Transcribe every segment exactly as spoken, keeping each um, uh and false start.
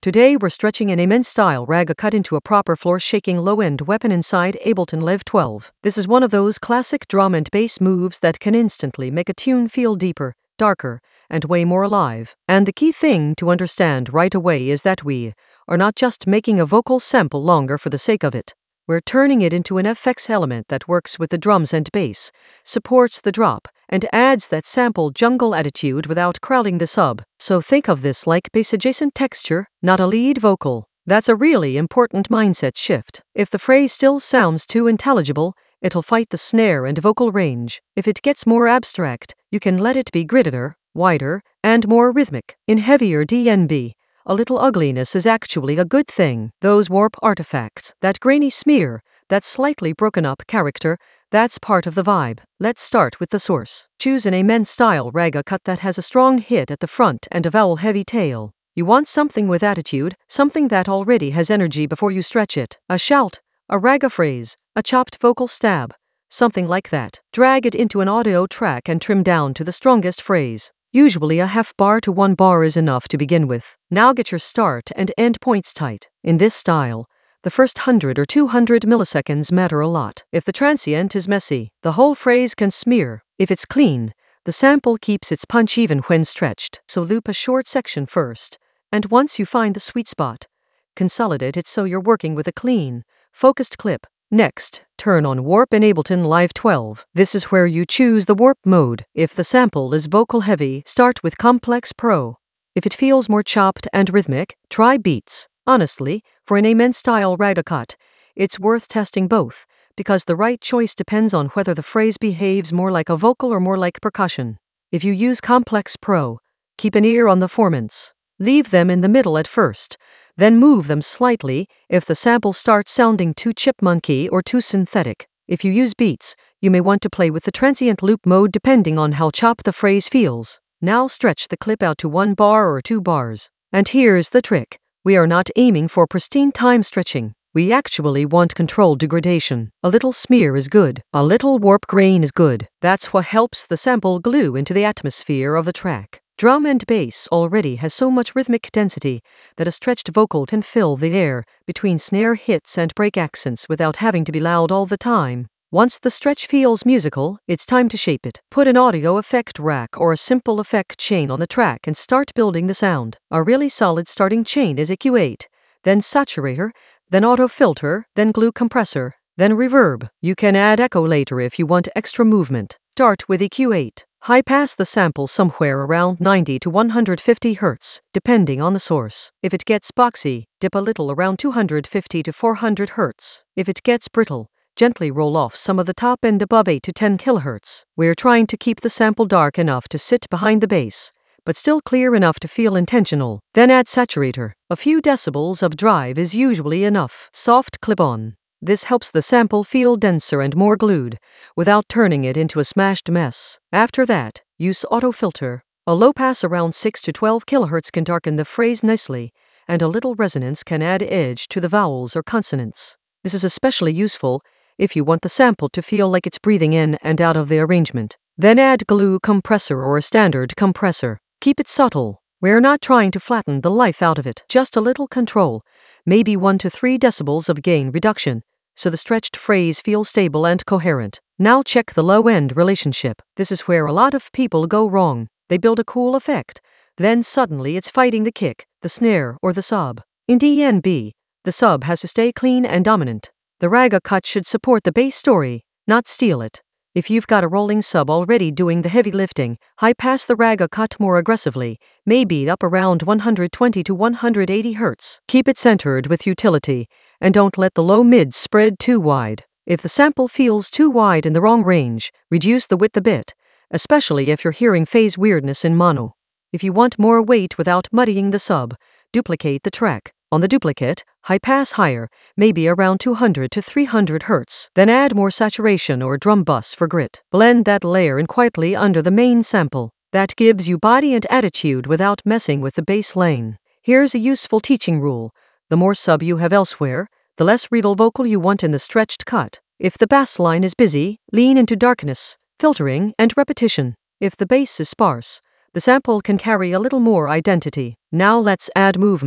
Today we're stretching an Amen-style raga cut into a proper floor-shaking low-end weapon inside Ableton Live twelve. This is one of those classic drum and bass moves that can instantly make a tune feel deeper, darker, and way more alive. And the key thing to understand right away is that we are not just making a vocal sample longer for the sake of it. We're turning it into an F X element that works with the drums and bass, supports the drop, and adds that sample jungle attitude without crowding the sub. So think of this like bass-adjacent texture, not a lead vocal. That's a really important mindset shift. If the phrase still sounds too intelligible, it'll fight the snare and vocal range. If it gets more abstract, you can let it be grittier, wider, and more rhythmic. In heavier D N B, a little ugliness is actually a good thing. Those warp artifacts, that grainy smear, that slightly broken up character, that's part of the vibe. Let's start with the source. Choose an Amen-style raga cut that has a strong hit at the front and a vowel-heavy tail. You want something with attitude, something that already has energy before you stretch it. A shout, a raga phrase, a chopped vocal stab, something like that. Drag it into an audio track and trim down to the strongest phrase. Usually a half bar to one bar is enough to begin with. Now get your start and end points tight. In this style, the first one hundred or two hundred milliseconds matter a lot. If the transient is messy, the whole phrase can smear. If it's clean, the sample keeps its punch even when stretched. So loop a short section first, and once you find the sweet spot, consolidate it so you're working with a clean, focused clip. Next, turn on Warp in Ableton Live twelve. This is where you choose the warp mode. If the sample is vocal heavy, start with Complex Pro. If it feels more chopped and rhythmic, try Beats. Honestly, for an Amen-style raga cut, it's worth testing both, because the right choice depends on whether the phrase behaves more like a vocal or more like percussion. If you use Complex Pro, keep an ear on the formants. Leave them in the middle at first, then move them slightly if the sample starts sounding too chipmunky or too synthetic. If you use Beats, you may want to play with the transient loop mode depending on how chopped the phrase feels. Now stretch the clip out to one bar or two bars. And here's the trick. We are not aiming for pristine time stretching. We actually want controlled degradation. A little smear is good. A little warp grain is good. That's what helps the sample glue into the atmosphere of the track. Drum and bass already has so much rhythmic density that a stretched vocal can fill the air between snare hits and break accents without having to be loud all the time. Once the stretch feels musical, it's time to shape it. Put an audio effect rack or a simple effect chain on the track and start building the sound. A really solid starting chain is E Q eight, then saturator, then auto filter, then glue compressor, then reverb. You can add echo later if you want extra movement. Start with E Q eight. High pass the sample somewhere around ninety to one hundred fifty hertz, depending on the source. If it gets boxy, dip a little around two hundred fifty to four hundred hertz. If it gets brittle, gently roll off some of the top end above eight to ten kilohertz. We're trying to keep the sample dark enough to sit behind the bass, but still clear enough to feel intentional. Then add saturator. A few decibels of drive is usually enough. Soft clip-on. This helps the sample feel denser and more glued, without turning it into a smashed mess. After that, use auto filter. A low pass around six to twelve kilohertz can darken the phrase nicely, and a little resonance can add edge to the vowels or consonants. This is especially useful if you want the sample to feel like it's breathing in and out of the arrangement. Then add glue compressor or a standard compressor. Keep it subtle. We're not trying to flatten the life out of it. Just a little control, maybe one to three decibels of gain reduction, so the stretched phrase feels stable and coherent. Now check the low-end relationship. This is where a lot of people go wrong. They build a cool effect, then suddenly it's fighting the kick, the snare, or the sub. In D N B, the sub has to stay clean and dominant. The raga cut should support the bass story, not steal it. If you've got a rolling sub already doing the heavy lifting, high pass the raga cut more aggressively, maybe up around one hundred twenty to one hundred eighty hertz. Keep it centered with utility, and don't let the low mids spread too wide. If the sample feels too wide in the wrong range, reduce the width a bit, especially if you're hearing phase weirdness in mono. If you want more weight without muddying the sub, duplicate the track. On the duplicate, high pass higher, maybe around two hundred to three hundred hertz. Then add more saturation or drum bus for grit. Blend that layer in quietly under the main sample. That gives you body and attitude without messing with the bass lane. Here's a useful teaching rule. The more sub you have elsewhere, the less real vocal you want in the stretched cut. If the bass line is busy, lean into darkness, filtering, and repetition. If the bass is sparse, the sample can carry a little more identity. Now let's add movement.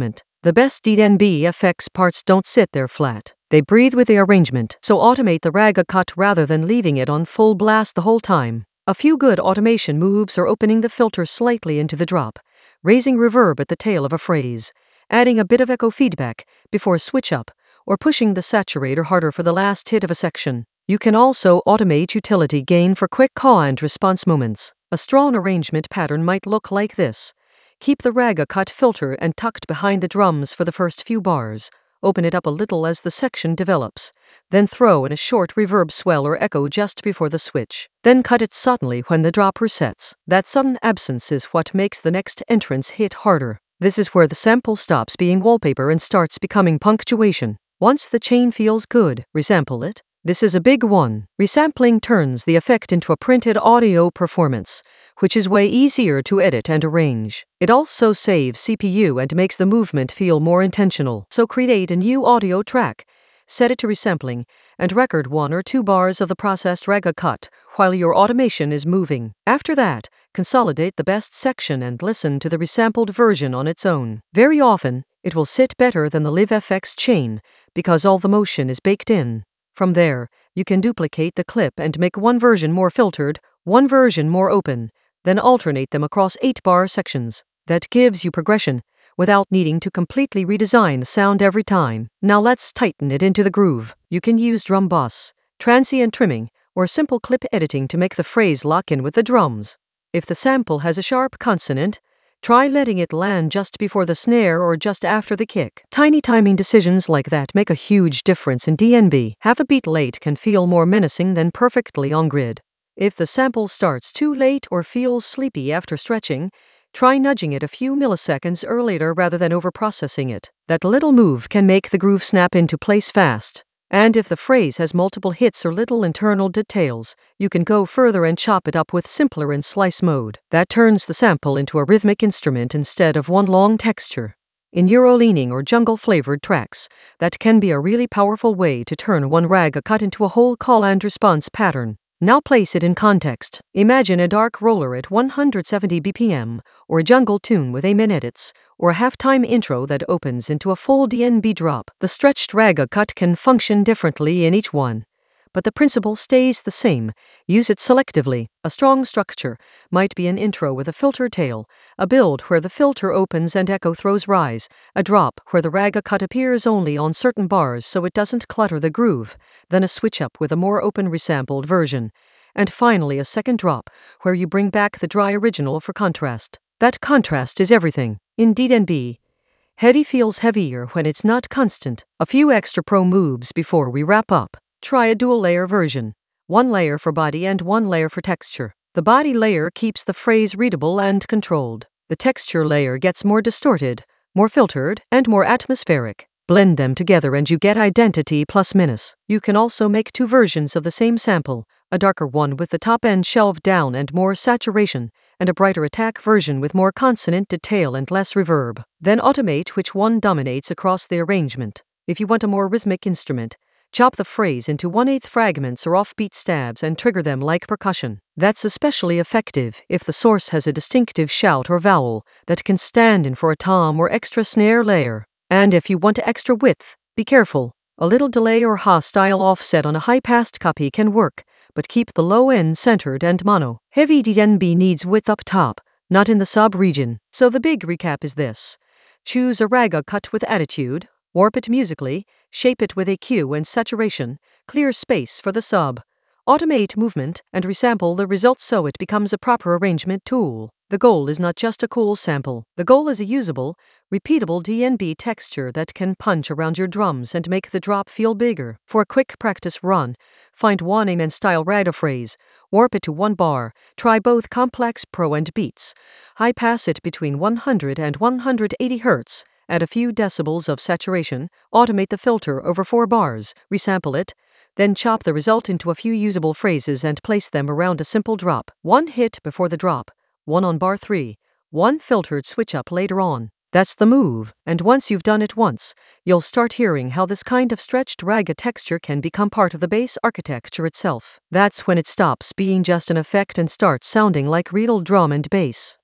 The best D and B F X parts don't sit there flat. They breathe with the arrangement, so automate the raga cut rather than leaving it on full blast the whole time. A few good automation moves are opening the filter slightly into the drop, raising reverb at the tail of a phrase, adding a bit of echo feedback before switch up, or pushing the saturator harder for the last hit of a section. You can also automate utility gain for quick call and response moments. A strong arrangement pattern might look like this. Keep the raga cut filter and tucked behind the drums for the first few bars. Open it up a little as the section develops. Then throw in a short reverb swell or echo just before the switch. Then cut it suddenly when the drop resets. That sudden absence is what makes the next entrance hit harder. This is where the sample stops being wallpaper and starts becoming punctuation. Once the chain feels good, resample it. This is a big one. Resampling turns the effect into a printed audio performance, which is way easier to edit and arrange. It also saves C P U and makes the movement feel more intentional. So create a new audio track, set it to resampling, and record one or two bars of the processed raga cut while your automation is moving. After that, consolidate the best section and listen to the resampled version on its own. Very often, it will sit better than the Live F X chain because all the motion is baked in. From there, you can duplicate the clip and make one version more filtered, one version more open, then alternate them across eight bar sections. That gives you progression, without needing to completely redesign the sound every time. Now let's tighten it into the groove. You can use drum bus, transient trimming, or simple clip editing to make the phrase lock in with the drums. If the sample has a sharp consonant, try letting it land just before the snare or just after the kick. Tiny timing decisions like that make a huge difference in D and B. Half a beat late can feel more menacing than perfectly on grid. If the sample starts too late or feels sleepy after stretching, try nudging it a few milliseconds earlier rather than overprocessing it. That little move can make the groove snap into place fast. And if the phrase has multiple hits or little internal details, you can go further and chop it up with simpler in slice mode. That turns the sample into a rhythmic instrument instead of one long texture. In Euro-leaning or jungle-flavored tracks, that can be a really powerful way to turn one raga cut into a whole call and response pattern. Now place it in context. Imagine a dark roller at one hundred seventy B P M, or a jungle tune with amen edits, or a halftime intro that opens into a full D and B drop. The stretched raga cut can function differently in each one, but the principle stays the same. Use it selectively. A strong structure might be an intro with a filter tail, a build where the filter opens and echo throws rise, a drop where the raga cut appears only on certain bars so it doesn't clutter the groove, then a switch up with a more open resampled version, and finally a second drop where you bring back the dry original for contrast. That contrast is everything. In D and B, heady feels heavier when it's not constant. A few extra pro moves before we wrap up. Try a dual layer version. One layer for body and one layer for texture. The body layer keeps the phrase readable and controlled. The texture layer gets more distorted, more filtered, and more atmospheric. Blend them together and you get identity plus menace. You can also make two versions of the same sample, a darker one with the top end shelved down and more saturation, and a brighter attack version with more consonant detail and less reverb. Then automate which one dominates across the arrangement. If you want a more rhythmic instrument, chop the phrase into one-eighth fragments or offbeat stabs and trigger them like percussion. That's especially effective if the source has a distinctive shout or vowel that can stand in for a tom or extra snare layer. And if you want extra width, be careful. A little delay or hostile offset on a high-passed copy can work, but keep the low end centered and mono. Heavy D and B needs width up top, not in the sub-region. So the big recap is this. Choose a raga cut with attitude, warp it musically, shape it with E Q and saturation, clear space for the sub, automate movement, and resample the results so it becomes a proper arrangement tool. The goal is not just a cool sample. The goal is a usable, repeatable D and B texture that can punch around your drums and make the drop feel bigger. For a quick practice run, find one amen style raga phrase, warp it to one bar, try both complex pro and beats, high pass it between one hundred and one hundred eighty hertz, add a few decibels of saturation, automate the filter over four bars, resample it, then chop the result into a few usable phrases and place them around a simple drop. One hit before the drop, one on bar three, one filtered switch up later on. That's the move. And once you've done it once, you'll start hearing how this kind of stretched raga texture can become part of the bass architecture itself. That's when it stops being just an effect and starts sounding like real drum and bass.